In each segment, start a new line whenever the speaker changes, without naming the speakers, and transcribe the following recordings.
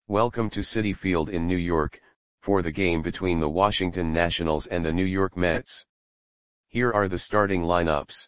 Welcome to Citi Field in New York, for the game between the Washington Nationals and the New York Mets. Here are the starting lineups.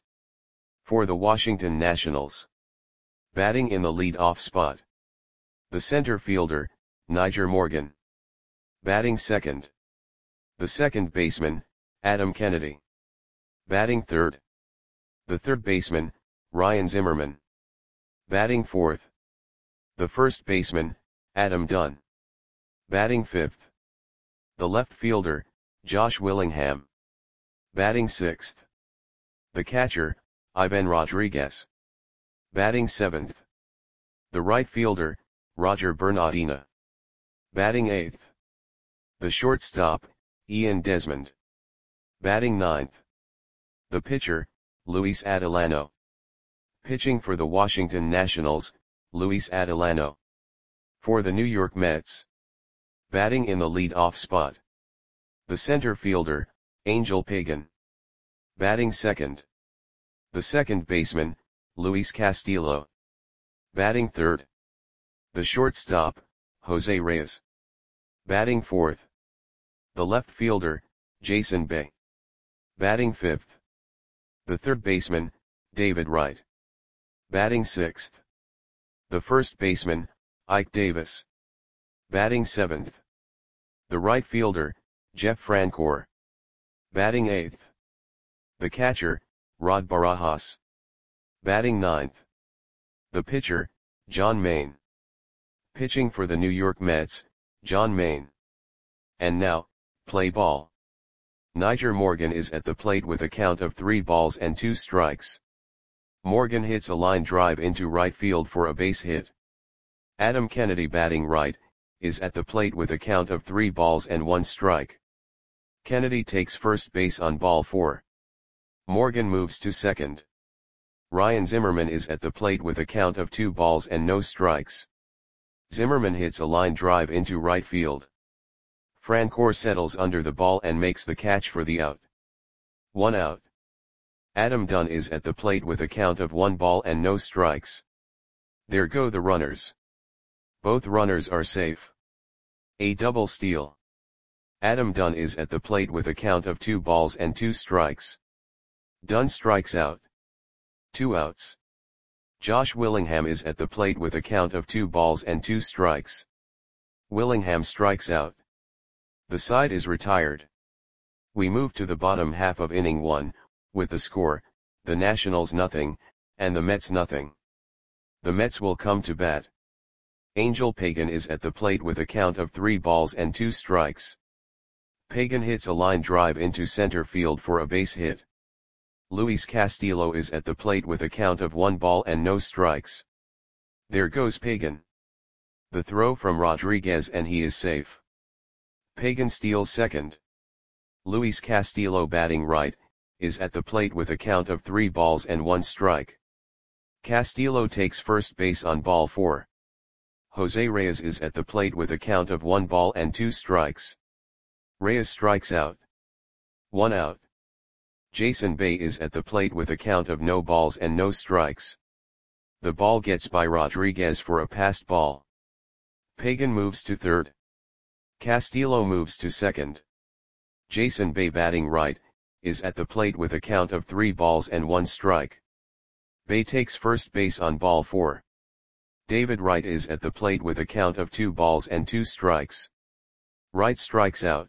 For the Washington Nationals. Batting in the lead-off spot. The center fielder, Nyjer Morgan. Batting second. The second baseman, Adam Kennedy. Batting third. The third baseman, Ryan Zimmerman. Batting fourth. The first baseman, Adam Dunn. Batting fifth. The left fielder, Josh Willingham. Batting sixth. The catcher, Ivan Rodriguez. Batting seventh. The right fielder, Roger Bernardina. Batting eighth. The shortstop, Ian Desmond. Batting ninth. The pitcher, Luis Adelano. Pitching for the Washington Nationals, Luis Adelano. For the New York Mets. Batting in the lead-off spot. The center fielder, Angel Pagan. Batting second. The second baseman, Luis Castillo. Batting third. The shortstop, Jose Reyes. Batting fourth. The left fielder, Jason Bay. Batting fifth. The third baseman, David Wright. Batting sixth. The first baseman, Ike Davis. Batting seventh. The right fielder, Jeff Francoeur. Batting eighth. The catcher, Rod Barajas. Batting ninth. The pitcher, John Maine. Pitching for the New York Mets, John Maine. And now, play ball. Nyjer Morgan is at the plate with a count of 3 balls and 2 strikes. Morgan hits a line drive into right field for a base hit. Adam Kennedy, batting right, is at the plate with a count of 3 balls and 1 strike. Kennedy takes first base on ball 4. Morgan moves to second. Ryan Zimmerman is at the plate with a count of 2 balls and no strikes. Zimmerman hits a line drive into right field. Francoeur settles under the ball and makes the catch for the out. 1 out. Adam Dunn is at the plate with a count of 1 ball and no strikes. There go the runners. Both runners are safe. A double steal. Adam Dunn is at the plate with a count of 2 balls and 2 strikes. Dunn strikes out. 2 outs. Josh Willingham is at the plate with a count of 2 balls and 2 strikes. Willingham strikes out. The side is retired. We move to the bottom half of inning 1, with the score, the Nationals nothing, and the Mets nothing. The Mets will come to bat. Angel Pagan is at the plate with a count of 3 balls and 2 strikes. Pagan hits a line drive into center field for a base hit. Luis Castillo is at the plate with a count of 1 ball and no strikes. There goes Pagan. The throw from Rodriguez and he is safe. Pagan steals second. Luis Castillo, batting right, is at the plate with a count of 3 balls and 1 strike. Castillo takes first base on ball 4. Jose Reyes is at the plate with a count of 1 ball and 2 strikes. Reyes strikes out. 1 out. Jason Bay is at the plate with a count of no balls and no strikes. The ball gets by Rodriguez for a passed ball. Pagan moves to third. Castillo moves to second. Jason Bay, batting right, is at the plate with a count of 3 balls and 1 strike. Bay takes first base on ball 4. David Wright is at the plate with a count of 2 balls and 2 strikes. Wright strikes out.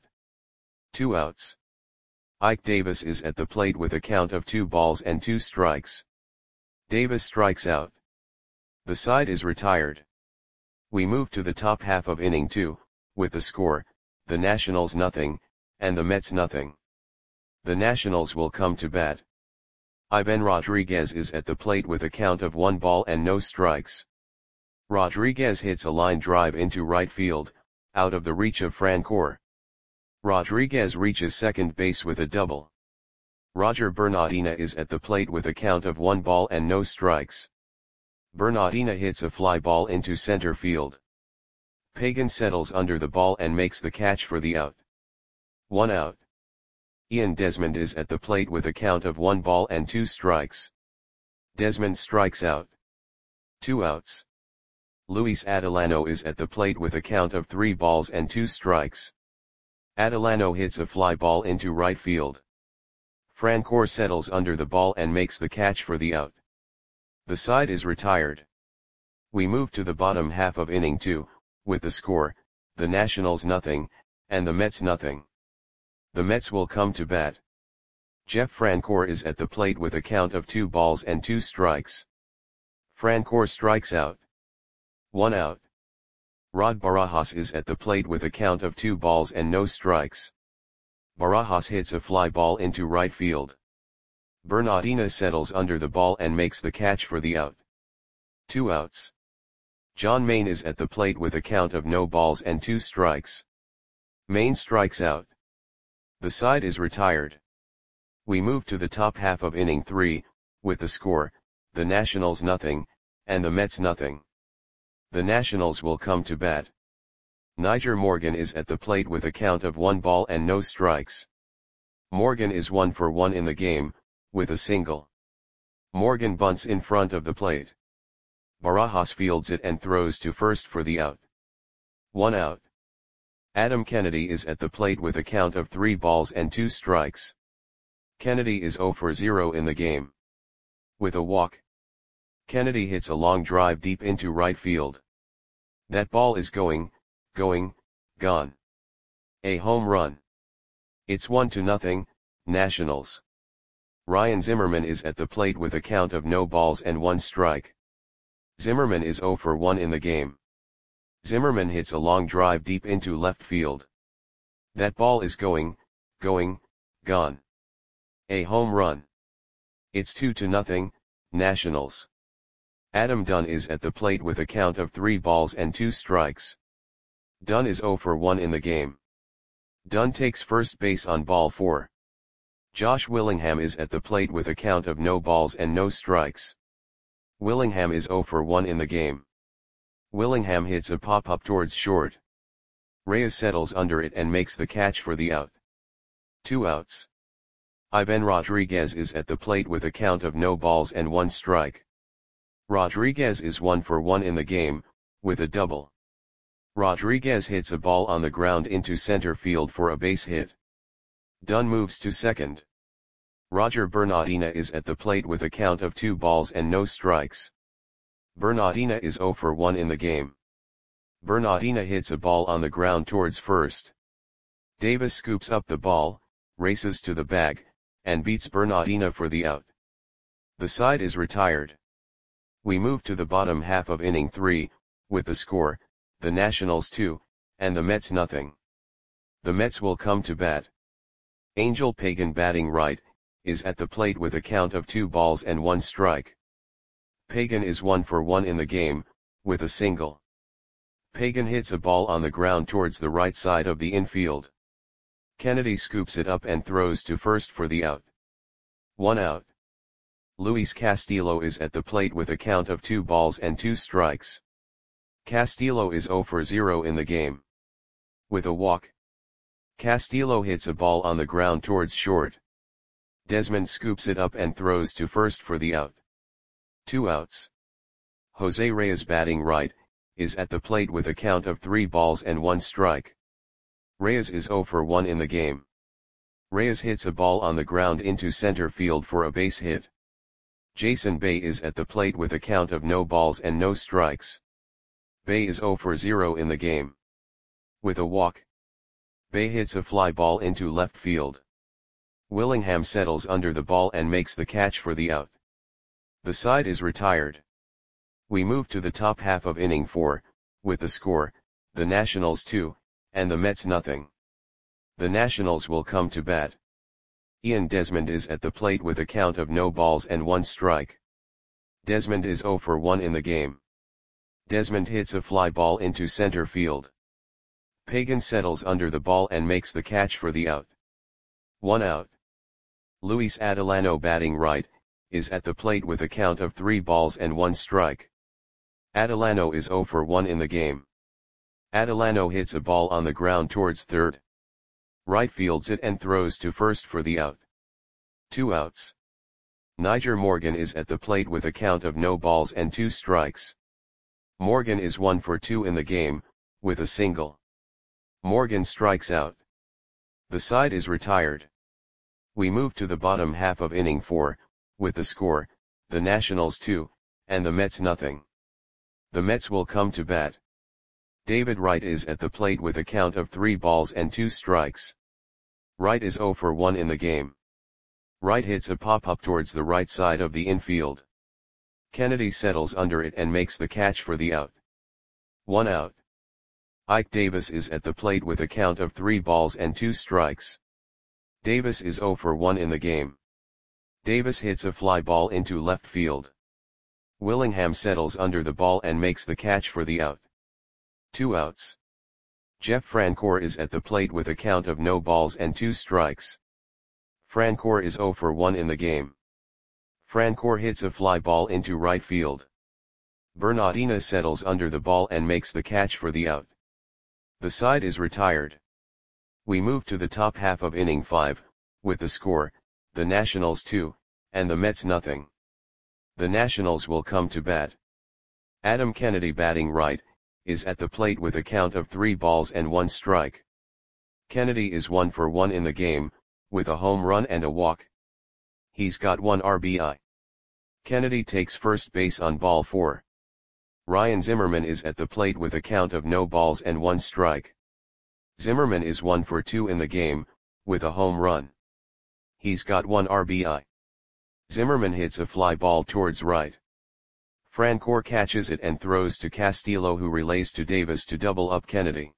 2 outs. Ike Davis is at the plate with a count of 2 balls and 2 strikes. Davis strikes out. The side is retired. We move to the top half of inning 2, with the score, the Nationals nothing, and the Mets nothing. The Nationals will come to bat. Ivan Rodriguez is at the plate with a count of 1 ball and no strikes. Rodriguez hits a line drive into right field, out of the reach of Francoeur. Rodriguez reaches second base with a double. Roger Bernardina is at the plate with a count of 1 ball and no strikes. Bernardina hits a fly ball into center field. Pagan settles under the ball and makes the catch for the out. 1 out. Ian Desmond is at the plate with a count of 1 ball and 2 strikes. Desmond strikes out. 2 outs. Luis Adelano is at the plate with a count of 3 balls and 2 strikes. Adelano hits a fly ball into right field. Francoeur settles under the ball and makes the catch for the out. The side is retired. We move to the bottom half of inning 2, with the score, the Nationals nothing, and the Mets nothing. The Mets will come to bat. Jeff Francoeur is at the plate with a count of 2 balls and 2 strikes. Francoeur strikes out. 1 out. Rod Barajas is at the plate with a count of 2 balls and no strikes. Barajas hits a fly ball into right field. Bernardina settles under the ball and makes the catch for the out. 2 outs. John Maine is at the plate with a count of no balls and 2 strikes. Maine strikes out. The side is retired. We move to the top half of inning 3, with the score, the Nationals nothing, and the Mets nothing. The Nationals will come to bat. Nyjer Morgan is at the plate with a count of 1 ball and no strikes. Morgan is 1 for 1 in the game, with a single. Morgan bunts in front of the plate. Barajas fields it and throws to first for the out. 1 out. Adam Kennedy is at the plate with a count of 3 balls and 2 strikes. Kennedy is 0 for 0 in the game. With a walk. Kennedy hits a long drive deep into right field. That ball is going, gone. A home run. It's 1-0, Nationals. Ryan Zimmerman is at the plate with a count of no balls and 1 strike. Zimmerman is 0 for 1 in the game. Zimmerman hits a long drive deep into left field. That ball is going, gone. A home run. It's 2-0, Nationals. Adam Dunn is at the plate with a count of 3 balls and 2 strikes. Dunn is 0 for 1 in the game. Dunn takes first base on ball 4. Josh Willingham is at the plate with a count of no balls and no strikes. Willingham is 0 for 1 in the game. Willingham hits a pop-up towards short. Reyes settles under it and makes the catch for the out. 2 outs. Ivan Rodriguez is at the plate with a count of no balls and 1 strike. Rodriguez is 1 for 1 in the game, with a double. Rodriguez hits a ball on the ground into center field for a base hit. Dunn moves to second. Roger Bernardina is at the plate with a count of 2 balls and no strikes. Bernardina is 0 for 1 in the game. Bernardina hits a ball on the ground towards first. Davis scoops up the ball, races to the bag, and beats Bernardina for the out. The side is retired. We move to the bottom half of inning 3, with the score, the Nationals 2, and the Mets nothing. The Mets will come to bat. Angel Pagan batting right, is at the plate with a count of 2 balls and 1 strike. Pagan is 1 for 1 in the game, with a single. Pagan hits a ball on the ground towards the right side of the infield. Kennedy scoops it up and throws to first for the out. 1 out. Luis Castillo is at the plate with a count of 2 balls and 2 strikes. Castillo is 0 for 0 in the game. With a walk. Castillo hits a ball on the ground towards short. Desmond scoops it up and throws to first for the out. 2 outs. Jose Reyes batting right, is at the plate with a count of 3 balls and 1 strike. Reyes is 0 for 1 in the game. Reyes hits a ball on the ground into center field for a base hit. Jason Bay is at the plate with a count of no balls and no strikes. Bay is 0 for 0 in the game. With a walk. Bay hits a fly ball into left field. Willingham settles under the ball and makes the catch for the out. The side is retired. We move to the top half of inning 4, with the score, the Nationals 2, and the Mets nothing. The Nationals will come to bat. Ian Desmond is at the plate with a count of no balls and 1 strike. Desmond is 0 for 1 in the game. Desmond hits a fly ball into center field. Pagan settles under the ball and makes the catch for the out. 1 out. Luis Adelano batting right, is at the plate with a count of 3 balls and 1 strike. Adelano is 0 for 1 in the game. Adelano hits a ball on the ground towards third. Right fields it and throws to first for the out. 2 outs. Nyjer Morgan is at the plate with a count of no balls and 2 strikes. Morgan is 1 for 2 in the game, with a single. Morgan strikes out. The side is retired. We move to the bottom half of inning 4, with the score, the Nationals 2, and the Mets nothing. The Mets will come to bat. David Wright is at the plate with a count of 3 balls and 2 strikes. Wright is 0 for 1 in the game. Wright hits a pop-up towards the right side of the infield. Kennedy settles under it and makes the catch for the out. 1 out. Ike Davis is at the plate with a count of 3 balls and 2 strikes. Davis is 0 for 1 in the game. Davis hits a fly ball into left field. Willingham settles under the ball and makes the catch for the out. 2 outs. Jeff Francoeur is at the plate with a count of no balls and 2 strikes. Francoeur is 0 for 1 in the game. Francoeur hits a fly ball into right field. Bernardina settles under the ball and makes the catch for the out. The side is retired. We move to the top half of inning 5, with the score, the Nationals 2, and the Mets nothing. The Nationals will come to bat. Adam Kennedy, batting right, is at the plate with a count of 3 balls and 1 strike. Kennedy is 1 for 1 in the game, with a home run and a walk. He's got 1 RBI. Kennedy takes first base on ball 4. Ryan Zimmerman is at the plate with a count of no balls and 1 strike. Zimmerman is 1 for 2 in the game, with a home run. He's got 1 RBI. Zimmerman hits a fly ball towards right. Francoeur catches it and throws to Castillo, who relays to Davis to double up Kennedy.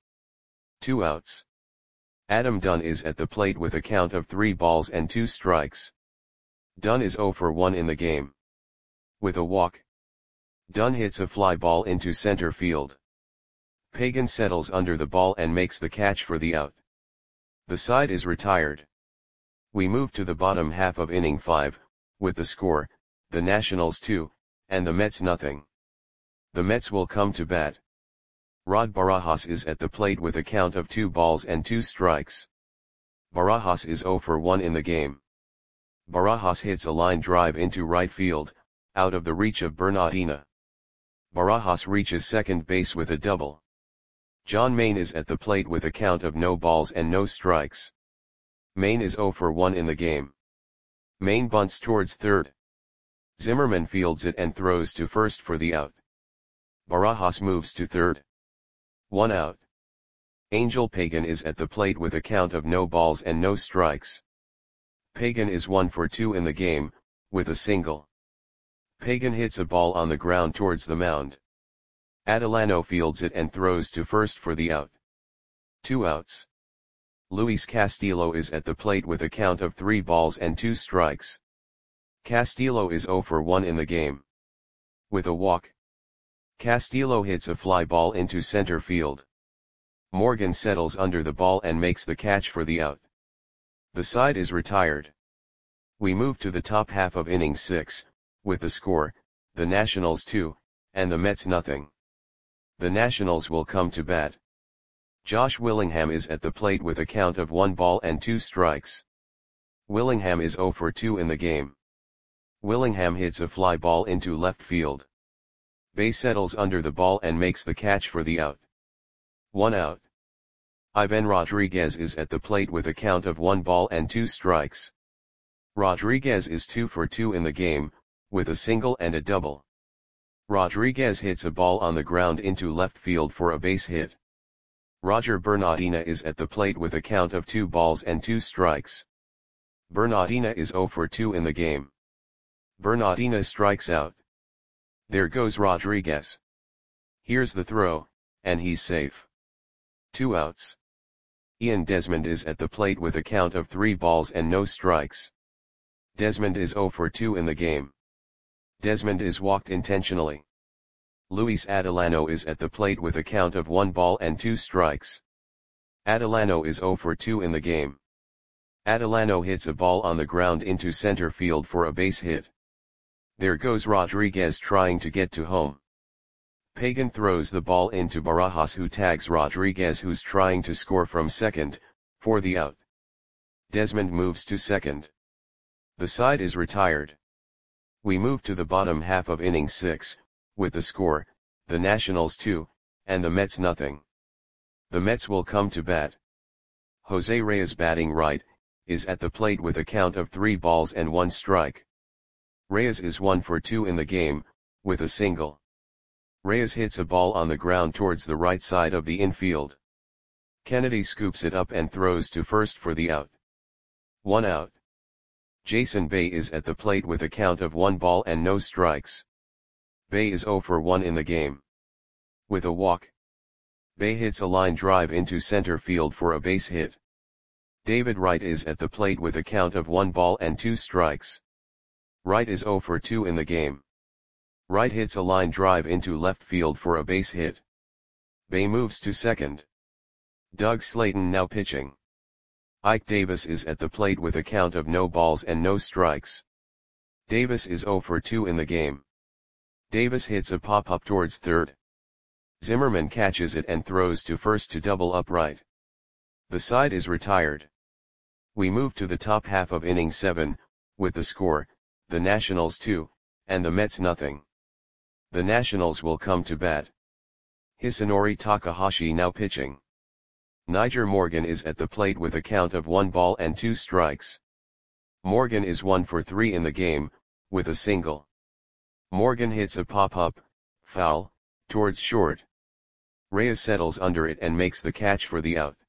2 outs. Adam Dunn is at the plate with a count of 3 balls and 2 strikes. Dunn is 0 for 1 in the game. With a walk. Dunn hits a fly ball into center field. Pagan settles under the ball and makes the catch for the out. The side is retired. We move to the bottom half of inning 5, with the score, the Nationals 2, and the Mets nothing. The Mets will come to bat. Rod Barajas is at the plate with a count of 2 balls and 2 strikes. Barajas is 0 for 1 in the game. Barajas hits a line drive into right field, out of the reach of Bernardina. Barajas reaches second base with a double. John Maine is at the plate with a count of no balls and no strikes. Maine is 0 for 1 in the game. Maine bunts towards third. Zimmerman fields it and throws to first for the out. Barajas moves to third. 1 out. Angel Pagan is at the plate with a count of no balls and no strikes. Pagan is 1 for 2 in the game, with a single. Pagan hits a ball on the ground towards the mound. Adelano fields it and throws to first for the out. 2 outs. Luis Castillo is at the plate with a count of 3 balls and 2 strikes. Castillo is 0 for 1 in the game. With a walk. Castillo hits a fly ball into center field. Morgan settles under the ball and makes the catch for the out. The side is retired. We move to the top half of inning 6, with the score, the Nationals 2, and the Mets nothing. The Nationals will come to bat. Josh Willingham is at the plate with a count of 1 ball and 2 strikes. Willingham is 0 for 2 in the game. Willingham hits a fly ball into left field. Bay settles under the ball and makes the catch for the out. 1 out. Ivan Rodriguez is at the plate with a count of 1 ball and 2 strikes. Rodriguez is 2 for 2 in the game, with a single and a double. Rodriguez hits a ball on the ground into left field for a base hit. Roger Bernardina is at the plate with a count of 2 balls and 2 strikes. Bernardina is 0 for 2 in the game. Bernardina strikes out. There goes Rodriguez. Here's the throw, and he's safe. 2 outs. Ian Desmond is at the plate with a count of 3 balls and no strikes. Desmond is 0 for 2 in the game. Desmond is walked intentionally. Luis Adelano is at the plate with a count of 1 ball and 2 strikes. Adelano is 0 for 2 in the game. Adelano hits a ball on the ground into center field for a base hit. There goes Rodriguez trying to get to home. Pagan throws the ball into Barajas, who tags Rodriguez, who's trying to score from second, for the out. Desmond moves to second. The side is retired. We move to the bottom half of inning 6, with the score, the Nationals 2, and the Mets nothing. The Mets will come to bat. Jose Reyes batting right, is at the plate with a count of 3 balls and 1 strike. Reyes is 1 for 2 in the game, with a single. Reyes hits a ball on the ground towards the right side of the infield. Kennedy scoops it up and throws to first for the out. 1 out. Jason Bay is at the plate with a count of 1 ball and no strikes. Bay is 0 for 1 in the game. With a walk, Bay hits a line drive into center field for a base hit. David Wright is at the plate with a count of 1 ball and 2 strikes. Wright is 0 for 2 in the game. Wright hits a line drive into left field for a base hit. Bay moves to second. Doug Slayton now pitching. Ike Davis is at the plate with a count of no balls and no strikes. Davis is 0 for 2 in the game. Davis hits a pop-up towards third. Zimmerman catches it and throws to first to double up right. The side is retired. We move to the top half of inning 7, with the score, the Nationals 2, and the Mets nothing. The Nationals will come to bat. Hisanori Takahashi now pitching. Niger Morgan is at the plate with a count of 1 ball and 2 strikes. Morgan is 1 for 3 in the game, with a single. Morgan hits a pop-up, foul, towards short. Reyes settles under it and makes the catch for the out.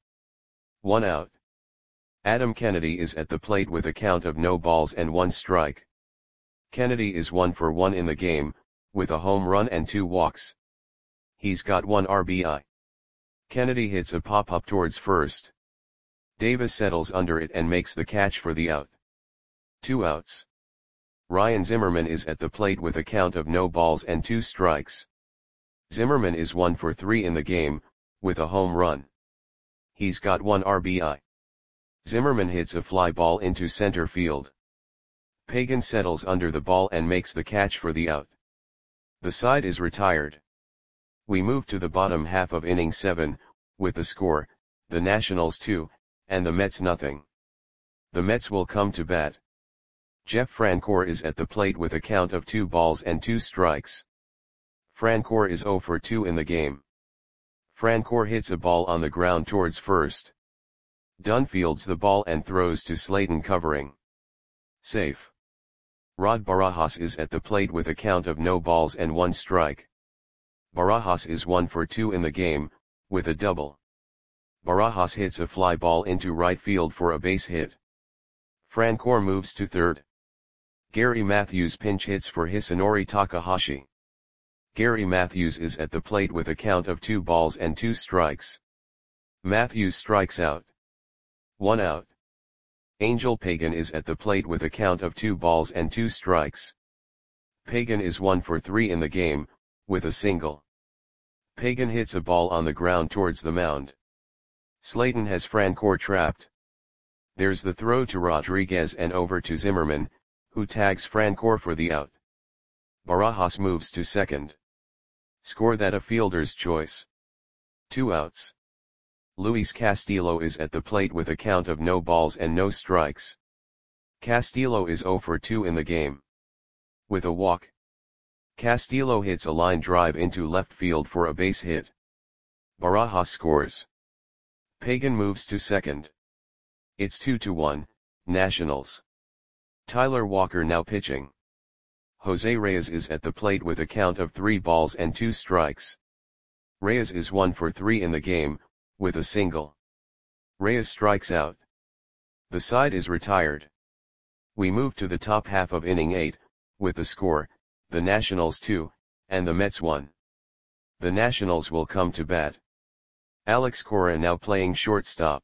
1 out. Adam Kennedy is at the plate with a count of no balls and 1 strike. Kennedy is 1 for 1 in the game, with a home run and 2 walks. He's got 1 RBI. Kennedy hits a pop-up towards first. Davis settles under it and makes the catch for the out. 2 outs. Ryan Zimmerman is at the plate with a count of no balls and 2 strikes. Zimmerman is 1 for 3 in the game, with a home run. He's got 1 RBI. Zimmerman hits a fly ball into center field. Pagan settles under the ball and makes the catch for the out. The side is retired. We move to the bottom half of inning 7, with the score, the Nationals 2, and the Mets nothing. The Mets will come to bat. Jeff Francoeur is at the plate with a count of 2 balls and 2 strikes. Francoeur is 0 for 2 in the game. Francoeur hits a ball on the ground towards first. Dunn fields the ball and throws to Slayton covering. Safe. Rod Barajas is at the plate with a count of no balls and 1 strike. Barajas is 1 for 2 in the game, with a double. Barajas hits a fly ball into right field for a base hit. Francoeur moves to third. Gary Matthews pinch hits for Hisanori Takahashi. Gary Matthews is at the plate with a count of 2 balls and 2 strikes. Matthews strikes out. 1 out. Angel Pagan is at the plate with a count of 2 balls and 2 strikes. Pagan is 1 for 3 in the game, with a single. Pagan hits a ball on the ground towards the mound. Slayton has Francoeur trapped. There's the throw to Rodriguez and over to Zimmerman, who tags Francoeur for the out. Barajas moves to second. Score that a fielder's choice. 2 outs. Luis Castillo is at the plate with a count of no balls and no strikes. Castillo is 0 for 2 in the game. With a walk, Castillo hits a line drive into left field for a base hit. Barajas scores. Pagan moves to second. It's 2-1, Nationals. Tyler Walker now pitching. Jose Reyes is at the plate with a count of 3 balls and 2 strikes. Reyes is 1 for 3 in the game, with a single. Reyes strikes out. The side is retired. We move to the top half of inning 8, with the score, the Nationals 2, and the Mets 1. The Nationals will come to bat. Alex Cora now playing shortstop.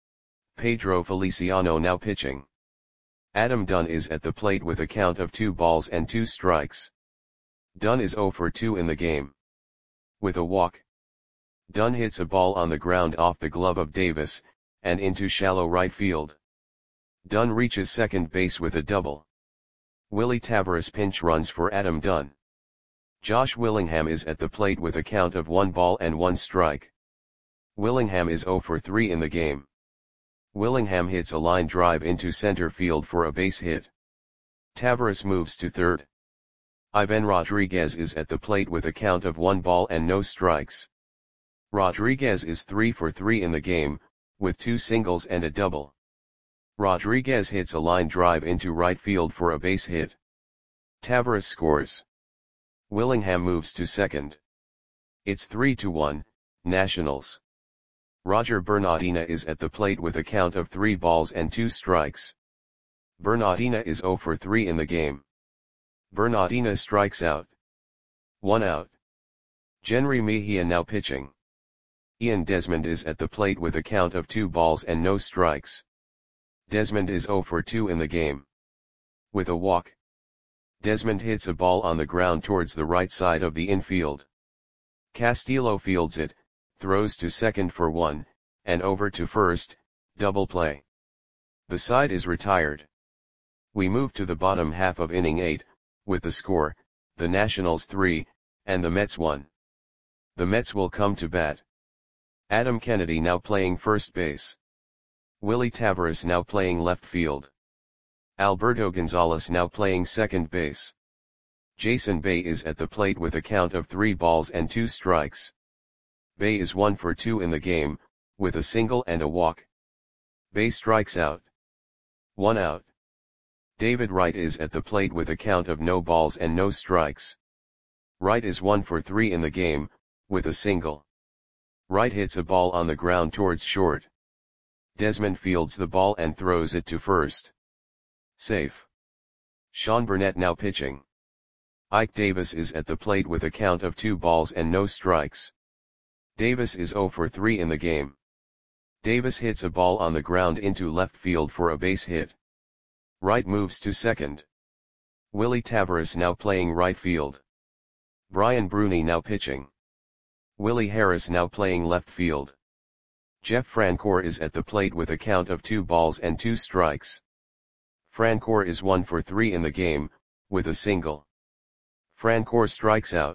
Pedro Feliciano now pitching. Adam Dunn is at the plate with a count of 2 balls and 2 strikes. Dunn is 0 for 2 in the game. With a walk, Dunn hits a ball on the ground off the glove of Davis, and into shallow right field. Dunn reaches second base with a double. Willie Taveras pinch runs for Adam Dunn. Josh Willingham is at the plate with a count of 1 ball and 1 strike. Willingham is 0 for 3 in the game. Willingham hits a line drive into center field for a base hit. Taveras moves to third. Ivan Rodriguez is at the plate with a count of 1 ball and no strikes. Rodriguez is 3 for 3 in the game, with 2 singles and a double. Rodriguez hits a line drive into right field for a base hit. Taveras scores. Willingham moves to second. It's 3-1, Nationals. Roger Bernardina is at the plate with a count of 3 balls and 2 strikes. Bernardina is 0 for 3 in the game. Bernardina strikes out. 1 out. Jenry Mejia now pitching. Ian Desmond is at the plate with a count of 2 balls and no strikes. Desmond is 0 for 2 in the game. With a walk, Desmond hits a ball on the ground towards the right side of the infield. Castillo fields it, throws to second for 1, and over to first, double play. The side is retired. We move to the bottom half of inning 8, with the score, the Nationals 3, and the Mets 1. The Mets will come to bat. Adam Kennedy now playing first base. Willie Taveras now playing left field. Alberto Gonzalez now playing second base. Jason Bay is at the plate with a count of 3 balls and 2 strikes. Bay is 1 for 2 in the game, with a single and a walk. Bay strikes out. 1 out. David Wright is at the plate with a count of no balls and no strikes. Wright is 1 for 3 in the game, with a single. Wright hits a ball on the ground towards short. Desmond fields the ball and throws it to first. Safe. Sean Burnett now pitching. Ike Davis is at the plate with a count of 2 balls and no strikes. Davis is 0 for 3 in the game. Davis hits a ball on the ground into left field for a base hit. Wright moves to second. Willie Taveras now playing right field. Brian Bruni now pitching. Willie Harris now playing left field. Jeff Francoeur is at the plate with a count of 2 balls and 2 strikes. Francoeur is 1 for 3 in the game, with a single. Francoeur strikes out.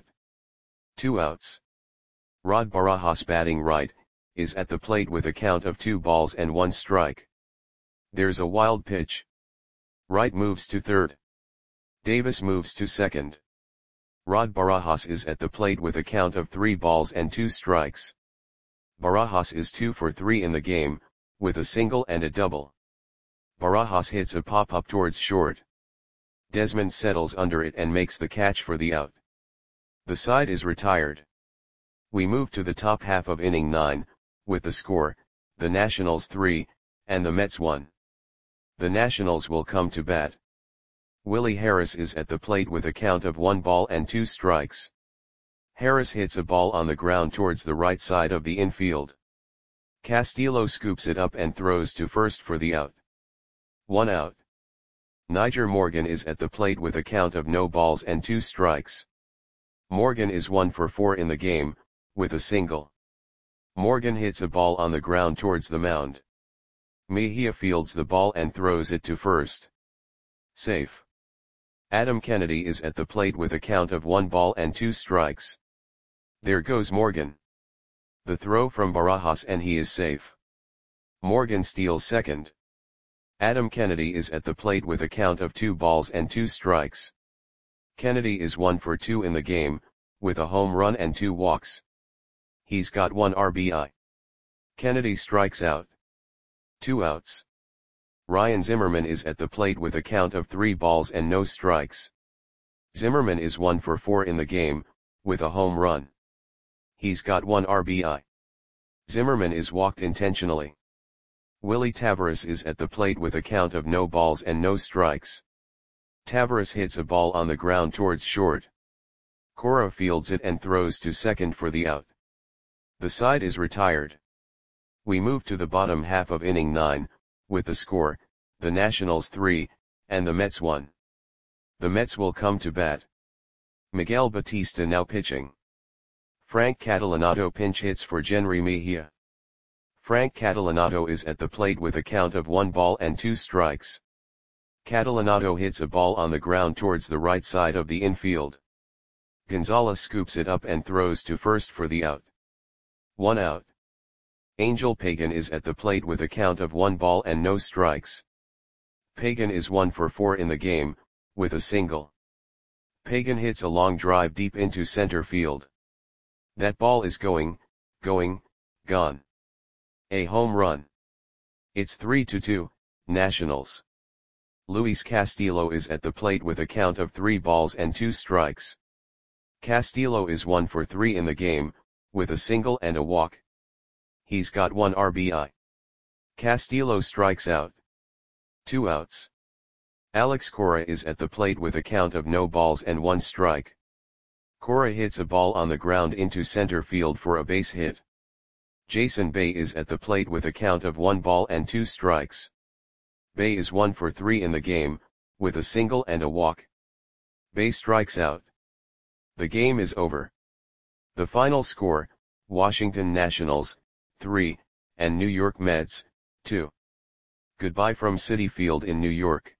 2 outs. Rod Barajas batting right, is at the plate with a count of 2 balls and 1 strike. There's a wild pitch. Wright moves to third. Davis moves to second. Rod Barajas is at the plate with a count of 3 balls and 2 strikes. Barajas is 2 for 3 in the game, with a single and a double. Barajas hits a pop-up towards short. Desmond settles under it and makes the catch for the out. The side is retired. We move to the top half of inning 9, with the score, the Nationals 3, and the Mets 1. The Nationals will come to bat. Willie Harris is at the plate with a count of 1 ball and 2 strikes. Harris hits a ball on the ground towards the right side of the infield. Castillo scoops it up and throws to first for the out. 1 out. Niger Morgan is at the plate with a count of no balls and 2 strikes. Morgan is 1 for 4 in the game, with a single. Morgan hits a ball on the ground towards the mound. Mejia fields the ball and throws it to first. Safe. Adam Kennedy is at the plate with a count of 1 ball and 2 strikes. There goes Morgan. The throw from Barajas and he is safe. Morgan steals second. Adam Kennedy is at the plate with a count of 2 balls and 2 strikes. Kennedy is 1 for 2 in the game, with a home run and 2 walks. He's got 1 RBI. Kennedy strikes out. 2 outs. Ryan Zimmerman is at the plate with a count of 3 balls and no strikes. Zimmerman is 1 for 4 in the game, with a home run. He's got 1 RBI. Zimmerman is walked intentionally. Willie Taveras is at the plate with a count of no balls and no strikes. Taveras hits a ball on the ground towards short. Cora fields it and throws to second for the out. The side is retired. We move to the bottom half of inning 9, with the score, the Nationals 3, and the Mets 1. The Mets will come to bat. Miguel Batista now pitching. Frank Catalanotto pinch hits for Jenry Mejia. Frank Catalanotto is at the plate with a count of 1 ball and 2 strikes. Catalanotto hits a ball on the ground towards the right side of the infield. Gonzalez scoops it up and throws to first for the out. 1 out. Angel Pagan is at the plate with a count of 1 ball and no strikes. Pagan is 1 for 4 in the game, with a single. Pagan hits a long drive deep into center field. That ball is going, gone. A home run. It's 3-2, Nationals. Luis Castillo is at the plate with a count of 3 balls and 2 strikes. Castillo is 1 for 3 in the game, with a single and a walk. He's got 1 RBI. Castillo strikes out. 2 outs. Alex Cora is at the plate with a count of no balls and 1 strike. Cora hits a ball on the ground into center field for a base hit. Jason Bay is at the plate with a count of 1 ball and 2 strikes. Bay is 1 for 3 in the game, with a single and a walk. Bay strikes out. The game is over. The final score, Washington Nationals, 3, and New York Mets, 2. Goodbye from Citi Field in New York.